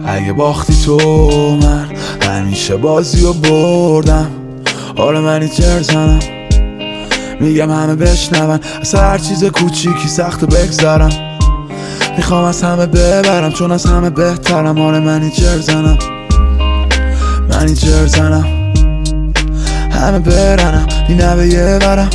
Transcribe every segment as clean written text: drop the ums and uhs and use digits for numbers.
اگه باختی تو من همیشه بازی رو بردم. آره من جر زنم میگم همه بشنون، از هر چیز کوچیکی سخت بگذرم. میخوام از همه ببرم چون از همه بهترم. آره من جر زنم، من جر زنم، همه برنم نی نبه یه برم.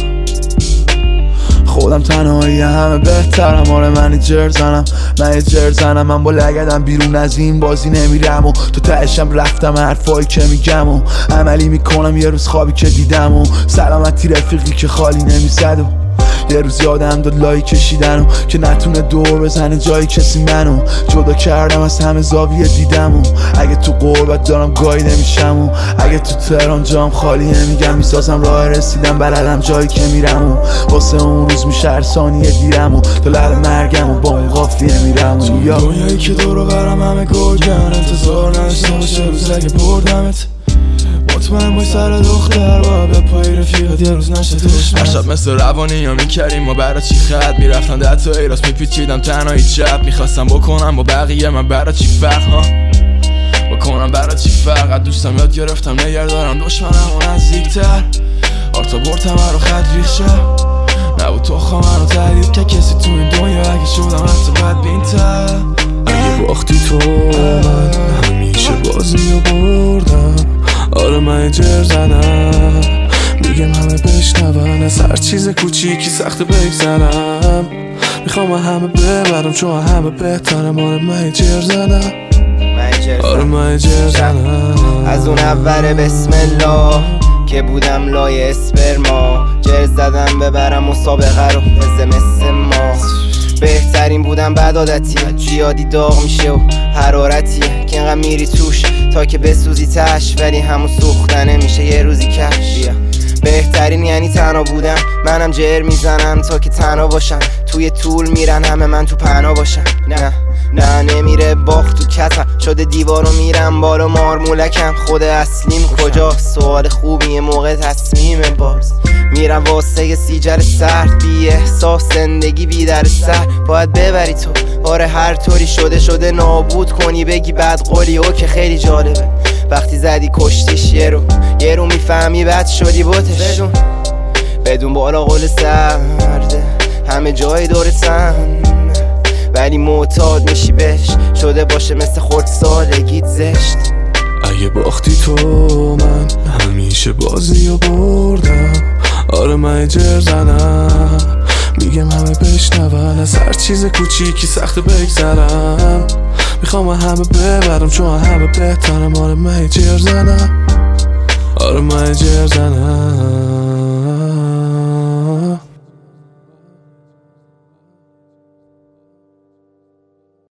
خودم تنهایی همه بهترم. آره من جر زنم، من جر زنم. من با لگدم بیرون از این بازی نمیرم و تو تهشم رفتم حرفایی که میگم و عملی میکنم یه روز خوابی که دیدم و سلامتی رفیقی که خالی نمیزد و یه روز یادم داد لایی کشیدن و که نتونه دور بزنه جایی کسی منو جدا کردم از همه زاویه دیدم و اگه تو غربت دارم گاهی نمیشم و اگه تو تهران جام خالی نمیگم میسازم راه رسیدم بلدم جایی که میرم و واسه اون روز میشه هر ثانیه دیرم و تو لب مرگم و با اون قافیه میرم و یا دنیایی که دورو برم همه گرگن انتظار نداشته باشه روز اگه بردمت مطمئن بای سر دختر با به پای رفیقت یه روز نشه دشمنت. هر شب مثل روانی یا میکردیم ما برا چی خط میرفتن ده تا ایراس میپیچیدم تنهایی چپ میخواستم بکنم با بقیه من برا چی فرق ها بکنم برا چی فرق. از دوستم یاد گرفتم نگردارم دشمنم و نزدیکتر آرتا برتم رو خط ریشه نبود تو خواه منو تحلیل که کسی تو این دنیا اگه شدم حتی بدبین‌تر. اگه باختی تو من همیشه بازی رو بردم. آره من جر زنم میگم همه بشنون، از هر چیز کوچیکی سخت بگذرم. میخوام همه ببرم چون همه بهترم. آره من جر زنم، آره من جر زنم. از اون اول بسم الله که بودم لای اسپرما جر زدم ببرم مسابقه رو مثل ما. بهترین بودم بد عادتیه زیادی داغ میشه و حرارتیه که انقدر میری توش تا که بسوزی تش ولی همون سوختنه میشه یه روزی کش. بهترین یعنی تنها بودم منم جر میزنم تا که تنها باشم. توی طول میرن همه من تو پناه باشم. نه نمیره باخت تو کتم شده دیوارو میرم بالا مارمولکم. خود اصلیم کجا سوال خوبیه موقع تصمیم باز میرم واسه سیجر سرد بی احساس زندگی بی در سر باید ببری تو. آره هر طوری شده نابود کنی بگی بد قولی او که خیلی جالبه وقتی زدی کشتیش یه رو میفهمی بد شدی بوتش بدون بالا قول سرده همه جای دورتن ولی معتاد میشی بهش شده باشه مثل خورد سالگیت زشت. اگه باختی تو من همیشه بازی رو بردم. آره من جر زنم میگم همه بشنون، از هر چیز کوچیکی سخت بگذرم. میخوام همه ببرم چون همه بهترم. آره من جر زنم، آره من جر زنم.